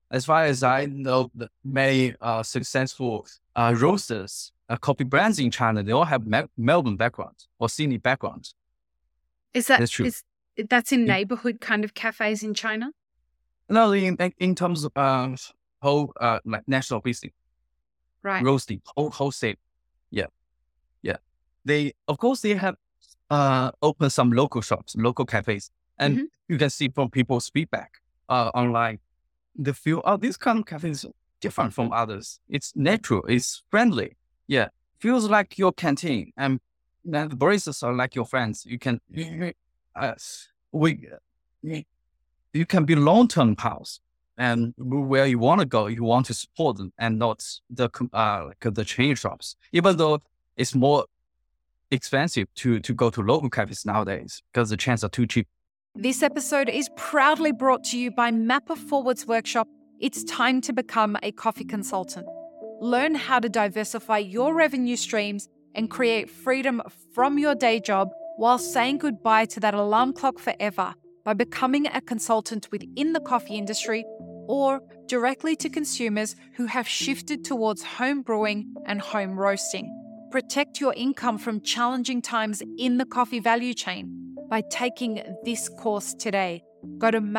as far as I know, many successful roasters, coffee brands in China, they all have Melbourne backgrounds or Sydney backgrounds. Is that That's true. that's in neighborhood kind of cafes in China? No, in terms of whole like national business, Right. roasting, wholesale. Yeah, yeah. They of course they have open some local shops, local cafes, and Hmm. you can see from people's feedback online, they feel, oh, this kind of cafe is different from others. It's natural, it's friendly. Yeah, feels like your canteen, and then the baristas are like your friends. You can uh, we you can be long-term pals, and where you want to go, you want to support them and not the chain shops, even though it's more expensive to go to local cafes nowadays because the chains are too cheap. This episode is proudly brought to you by Mapper Forward's workshop. It's time to become a coffee consultant. Learn how to diversify your revenue streams and create freedom from your day job while saying goodbye to that alarm clock forever by becoming a consultant within the coffee industry or directly to consumers who have shifted towards home brewing and home roasting. Protect your income from challenging times in the coffee value chain by taking this course today. Go to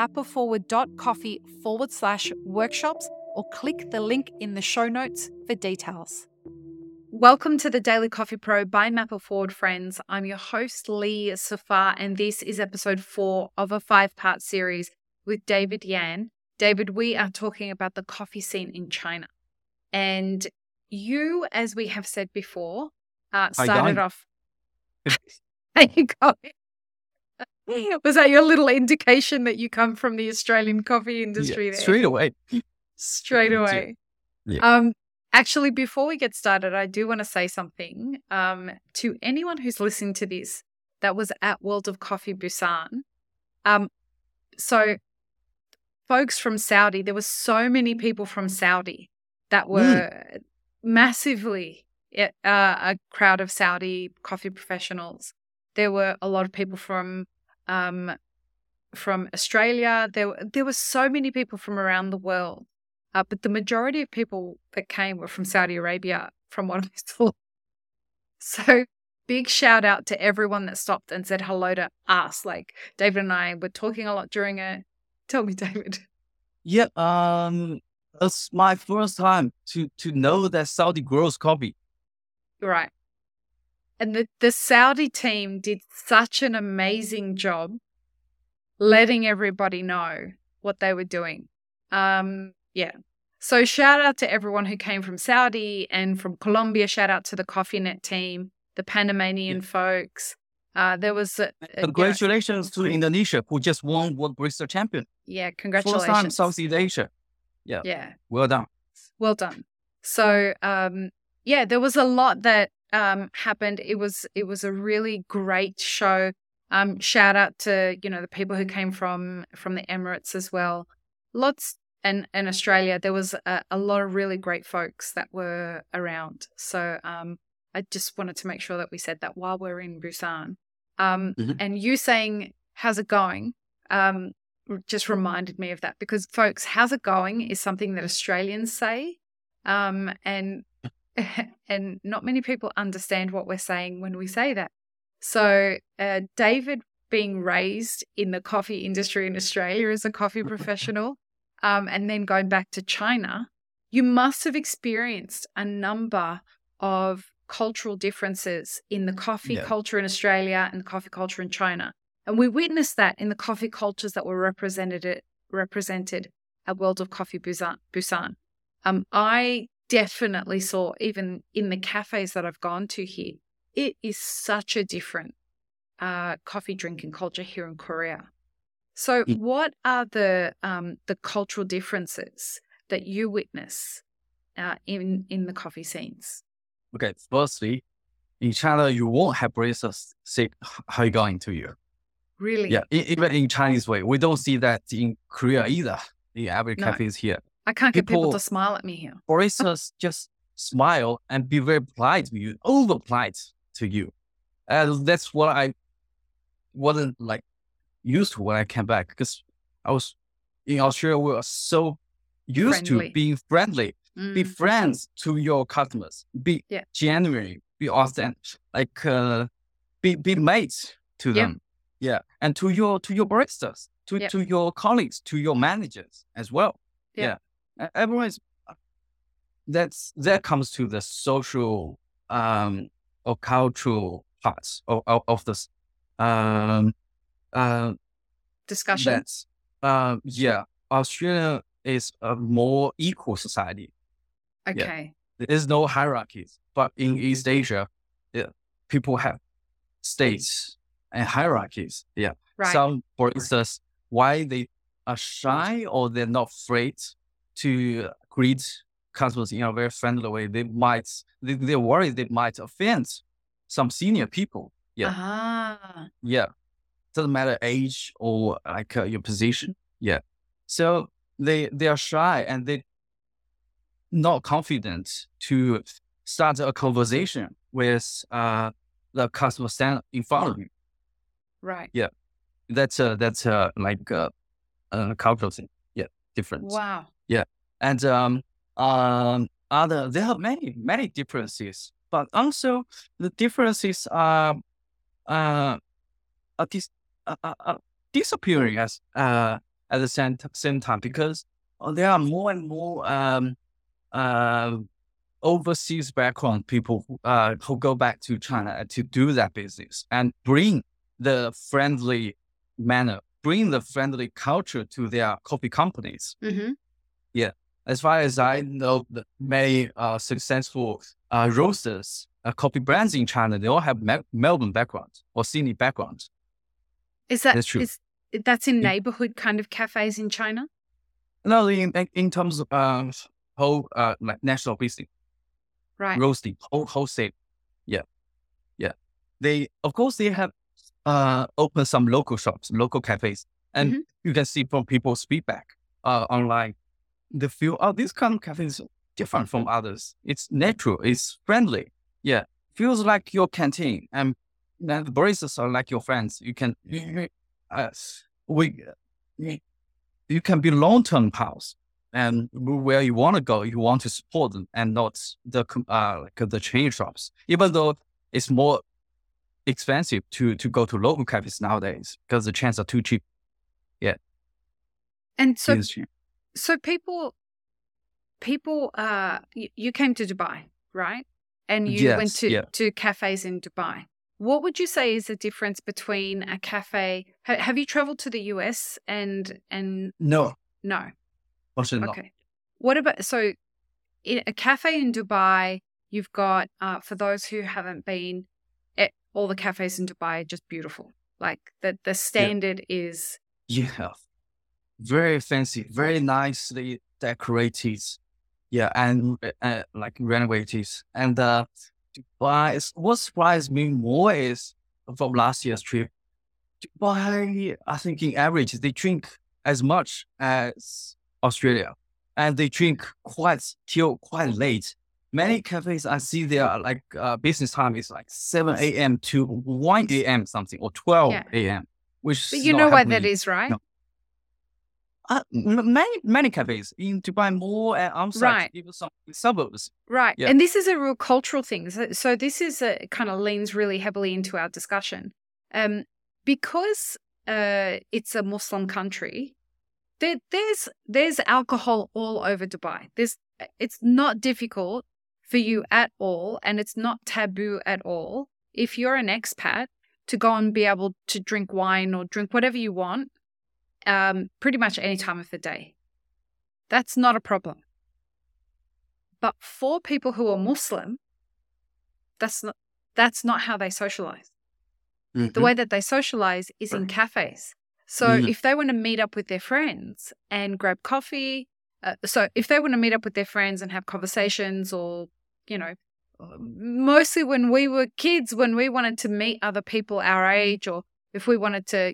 mapperforward.coffee/workshops or click the link in the show notes for details. Welcome to the Daily Coffee Pro by Mapper Forward, friends. I'm your host, Lee Safar, and this is episode 4 of a 5-part series with David Yan. David, we are talking about the coffee scene in China. And you, as we have said before, started off. There you go. Was that your little indication that you come from the Australian coffee industry Yeah, there? straight away. Straight away. Yeah. Actually, before we get started, I do want to say something to anyone who's listening to this that was at World of Coffee Busan. So folks from Saudi, there were so many people from Saudi that were massively a crowd of Saudi coffee professionals. There were a lot of people from Australia. There were so many people from around the world, but the majority of people that came were from Saudi Arabia, from what I saw. So big shout out to everyone that stopped and said hello to us. Like David and I were talking a lot during it. Tell me, David. Yeah, it's my first time to know that Saudi grows coffee. Right. And the Saudi team did such an amazing job letting everybody know what they were doing. Yeah. So shout out to everyone who came from Saudi and from Colombia. Shout out to the CoffeeNet team, the Panamanian folks. There was congratulations to Indonesia, who just won World Barista Champion. Yeah, congratulations. First time Southeast Asia. Yeah. Well done. Well done. So yeah, there was a lot that happened. It was a really great show. Shout out to the people who came from the Emirates as well. Lots and Australia. There was a lot of really great folks that were around. So I just wanted to make sure that we said that while we're in Busan. And you saying how's it going? Just reminded me of that because, folks, how's it going is something that Australians say, and not many people understand what we're saying when we say that. So David, being raised in the coffee industry in Australia as a coffee professional, and then going back to China, you must have experienced a number of cultural differences in the coffee culture in Australia and the coffee culture in China. And we witnessed that in the coffee cultures that were represented at World of Coffee Busan. I definitely saw, even in the cafes that I've gone to here, it is such a different coffee drinking culture here in Korea. So what are the cultural differences that you witness in the coffee scenes? Okay, firstly, in China, you won't have baristas say how you going to you. Really? Yeah, even in Chinese way. We don't see that in Korea either, in every cafes here. I can't get people to smile at me here. Baristas just smile and be very polite to you, over polite to you. And that's what I wasn't like used to when I came back, because I was in Australia. We were so used to Friendly. being friendly. Be friends to your customers. Be Yeah. genuine. Be authentic. Like be mates to Yep. them. Yeah, and to your baristas, Yep. to your colleagues, to your managers as well. Yep. Yeah, everyone is. That comes to the social or cultural parts of this. Um, Discussion. that's yeah. Australia is a more equal society. Okay. There is no hierarchies, but in East Asia, people have states and hierarchies. Yeah. Right. Some, for instance, why they are shy or they're not afraid to greet customers in a very friendly way. They're worried they might offend some senior people. Yeah. Ah. Yeah. Doesn't matter age or like your position. Yeah. So they are shy and they not confident to start a conversation with the customer stand in front of you. Right. Yeah. That's like a cultural thing. Yeah. Difference. Wow. Yeah. And there are many differences, but also the differences are disappearing at the same time because there are more and more overseas background people who go back to China to do that business and bring the friendly manner, bring the friendly culture to their coffee companies. Mm-hmm. Yeah. As far as I know, the many successful roasters, coffee brands in China, they all have Melbourne background or Sydney background. Is that That's true. That's in neighborhood kind of cafes in China? No, in terms of whole like national business, Right. roasting, wholesale. Yeah, yeah. They of course they have opened some local shops, local cafes, and Mhm. you can see from people's feedback online, they feel this kind of cafe is different from others. It's natural, it's friendly. Yeah, feels like your canteen, and then the baristas are like your friends. You can you can be long-term pals and where you want to go, you want to support them and not the chain shops, even though it's more expensive to go to local cafes nowadays because the chains are too cheap. Yeah. And so, It is cheap. so people, you came to Dubai, right? And you went Yes. to cafes in Dubai. What would you say is the difference between a cafe? Have you traveled to the US and No, no? fortunately not. Okay. What about in a cafe in Dubai? You've got for those who haven't been, all the cafes in Dubai are just beautiful. Like the standard is Yeah. Very fancy, very nicely decorated. Yeah, and like renovated. And Dubai what surprised me more is from last year's trip. Dubai, I think in average they drink as much as Australia, and they drink till quite late. Many cafes I see there like business time is like 7 a.m. to 1 a.m. something or 12 yeah. a.m. Which But is you not know why that happening. is, right? No. Many cafes in Dubai, more and on-site, Right. even some suburbs. Right. Yeah. And this is a real cultural thing. So this is kind of leans really heavily into our discussion. Because it's a Muslim country, there's alcohol all over Dubai. It's not difficult for you at all, and it's not taboo at all if you're an expat to go and be able to drink wine or drink whatever you want pretty much any time of the day. That's not a problem. But for people who are Muslim, that's not how they socialize. The way that they socialize is in cafes. So if they want to meet up with their friends and grab coffee, if they want to meet up with their friends and have conversations, or, mostly when we were kids, when we wanted to meet other people our age, or if we wanted to,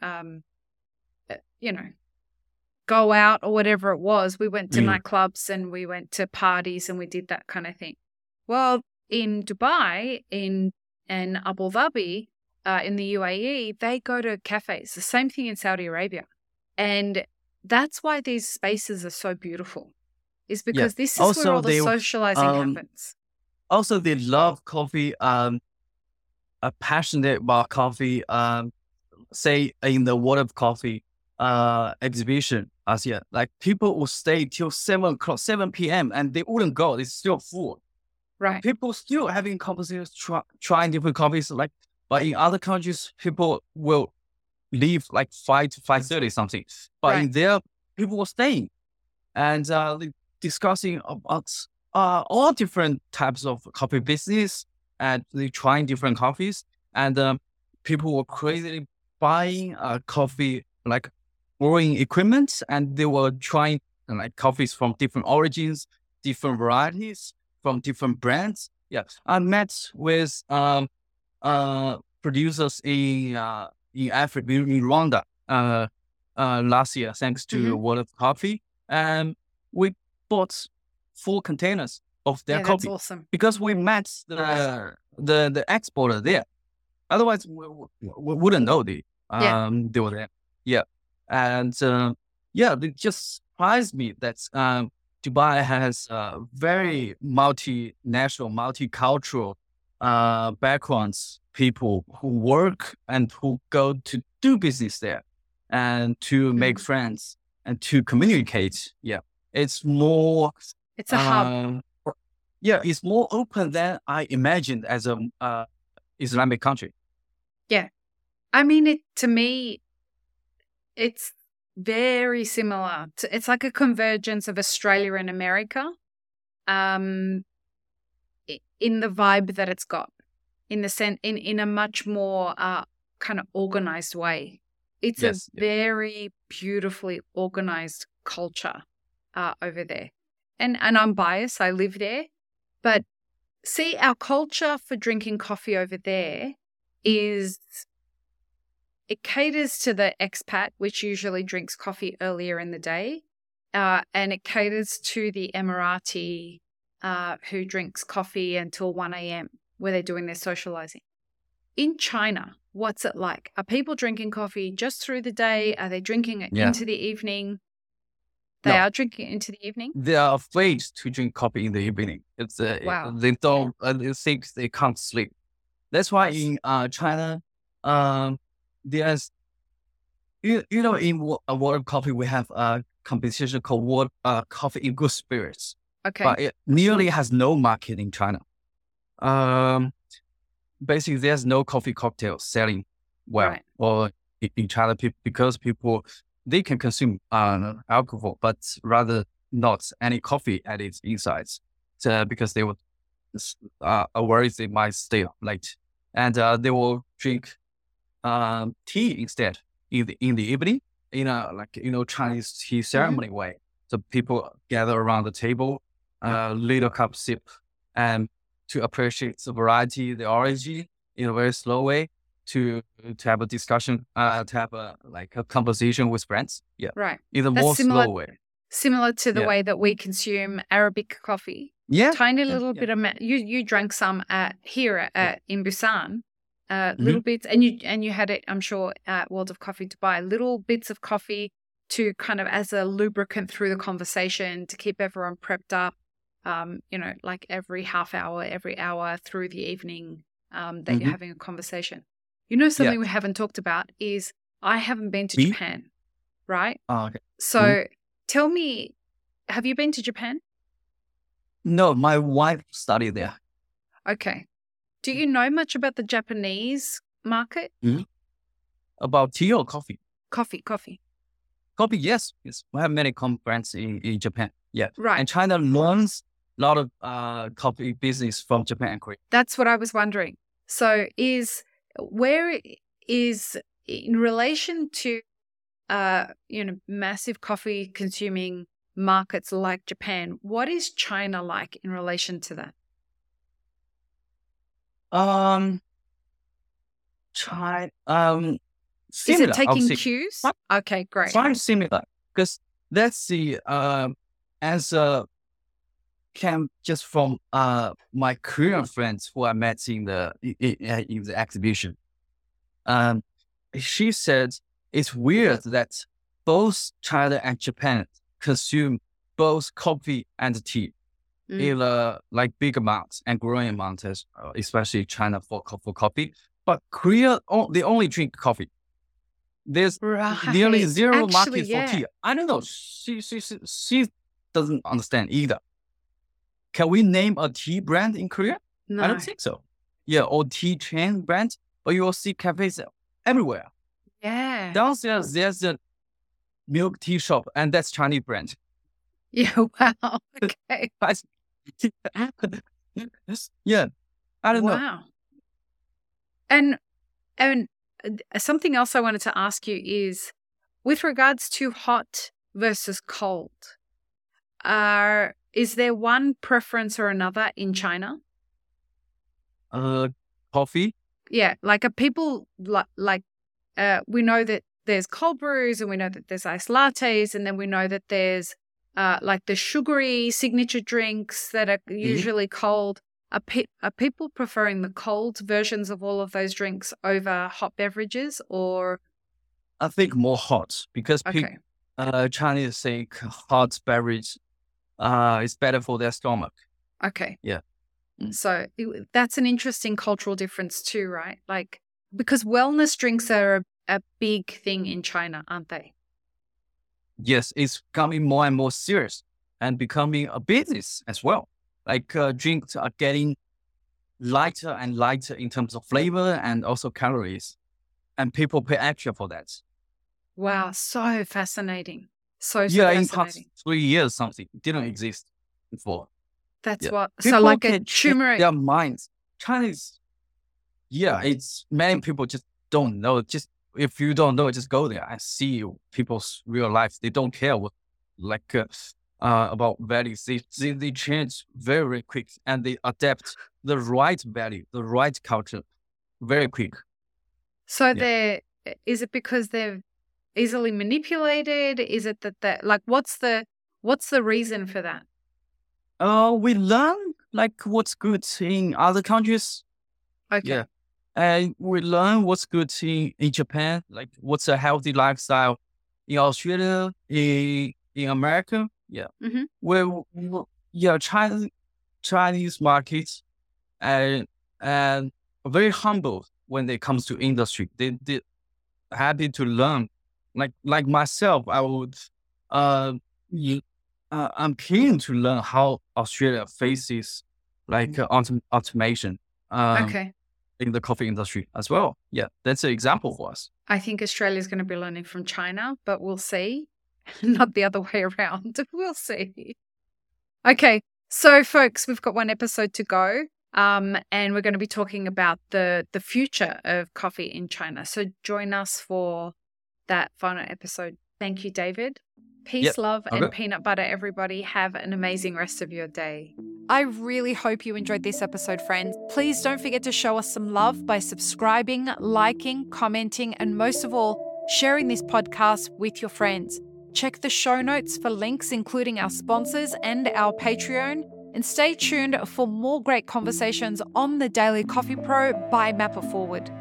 go out or whatever it was, we went to nightclubs and we went to parties and we did that kind of thing. Well, in Dubai, in Abu Dhabi, in the UAE, they go to cafes. The same thing in Saudi Arabia. And that's why these spaces are so beautiful, is Yeah. because this is where Also, all the socializing happens. also they love coffee. Are passionate about coffee. Say in the World of Coffee exhibition last year, like people will stay till 7 o'clock, 7 p.m. and they wouldn't go. It's still full. Right. People still having conversations, trying different coffees. Like, but in other countries, people will leave like 5 to 5:30 something. But in Right. there, people were staying and discussing about all different types of coffee business, and they trying different coffees, and people were crazily buying coffee like brewing equipment, and they were trying like coffees from different origins, different varieties from different brands. Yeah, I met with producers in Africa, in Rwanda, last year, thanks to Mm-hmm. World of Coffee, and we bought 4 containers of their Yeah, that's coffee awesome. because we met the exporter there. Otherwise, we wouldn't know they were there. Yeah, and yeah, it just surprised me that Dubai has very multinational, multicultural backgrounds, people who work and who go to do business there and to make friends and to communicate. Yeah, it's more, It's a hub. yeah, it's more open than I imagined as a Islamic country. Yeah. I mean, to me, it's very similar. It's like a convergence of Australia and America, in the vibe that it's got, in a much more kind of organized way. It's Yes. a very beautifully organized culture over there. And I'm biased, I live there. But see, our culture for drinking coffee over there it caters to the expat, which usually drinks coffee earlier in the day. And it caters to the Emirati who drinks coffee until 1 a.m., where they're doing their socializing. In China, what's it like? Are people drinking coffee just through the day? Are they drinking it into the evening? They are drinking it into the evening? They are afraid to drink coffee in the evening. It's Wow. they don't they think they can't sleep. That's why in China, there's in World of Coffee we have a competition called World Coffee in Good Spirits. Okay. But it nearly has no market in China. Basically, there's no coffee cocktail selling well Right. or in China because people they can consume alcohol, but rather not any coffee at its insides, because they would worried they might stay up late, and they will drink tea instead in the evening in a Chinese tea ceremony way. So people gather around the table, little cup sip, and to appreciate the variety, the origin in a very slow way, to have a discussion, to have a conversation with friends. Yeah, Right. in a That's more similar- slow way. Similar to the Yeah. way that we consume Arabic coffee. Yeah, Tiny yeah, little yeah. bit of you drank some in Busan, Mm-hmm. little bits, and you had it, I'm sure, at World of Coffee Dubai, little bits of coffee to kind of as a lubricant through the conversation to keep everyone prepped up, like every half hour, every hour through the evening, that you're having a conversation. Something we haven't talked about is I haven't been to Japan, right? Oh, okay. So tell me, have you been to Japan? No, my wife studied there. Okay. Do you know much about the Japanese market? About tea or coffee? Coffee. Coffee, yes. We have many conferences in Japan. Yeah. Right. And China learns a lot of coffee business from Japan and Korea. That's what I was wondering. So where is, in relation to, massive coffee consuming markets like Japan, what is China like in relation to that? China, Is similar, it I would taking say. cues? Okay, great. Quite similar, because that's the answer came just from my Korean friends who I met in the exhibition. She said it's weird that both China and Japan consume both coffee and tea in like big amounts and growing amounts, especially China for coffee. But Korea, they only drink coffee. There's nearly zero market for tea. I don't know. She doesn't understand either. Can we name a tea brand in Korea? No. I don't think so. Yeah, or tea chain brand, but you will see cafes everywhere. Yeah. Downstairs, there's a milk tea shop, and that's Chinese brand. Yeah, wow. Okay. Yeah, I don't know. Wow. And something else I wanted to ask you is, with regards to hot versus cold, is there one preference or another in China? Coffee? Yeah, like people we know that there's cold brews and we know that there's iced lattes, and then we know that there's like the sugary signature drinks that are usually cold. Are people preferring the cold versions of all of those drinks over hot beverages, or? I think more hot, because Chinese say hot beverage is better for their stomach. Okay. Yeah. So that's an interesting cultural difference too, right? Like, because wellness drinks are a big thing in China, aren't they? Yes, it's becoming more and more serious and becoming a business as well. Like drinks are getting lighter and lighter in terms of flavor and also calories, and people pay extra for that. Wow, so fascinating. So in fascinating. past 3 years, something didn't exist before. That's what. People so like a can turmeric. their minds. Chinese. Yeah, it's many people just don't know. Just if you don't know, just go there and see people's real life. They don't care what about values. They change very, very quick, and they adapt the right value, the right culture, very quick. So is it because they're easily manipulated? Is it that like what's the reason for that? We learn like what's good in other countries. Okay. Yeah. And we learn what's good in Japan, like what's a healthy lifestyle in Australia, in America. Yeah. Chinese markets and very humble when it comes to industry. They happy to learn. Like myself, I would I'm keen to learn how Australia faces like automation. Okay. In the coffee industry as well. Yeah, that's an example for us. I think Australia is going to be learning from China, but we'll see. Not the other way around. We'll see. Okay, so folks, we've got one episode to go, and we're going to be talking about the future of coffee in China. So join us for that final episode. Thank you, David. Peace, love, and peanut butter, everybody. Have an amazing rest of your day. I really hope you enjoyed this episode, friends. Please don't forget to show us some love by subscribing, liking, commenting, and most of all, sharing this podcast with your friends. Check the show notes for links, including our sponsors and our Patreon, and stay tuned for more great conversations on the Daily Coffee Pro by Mapper Forward.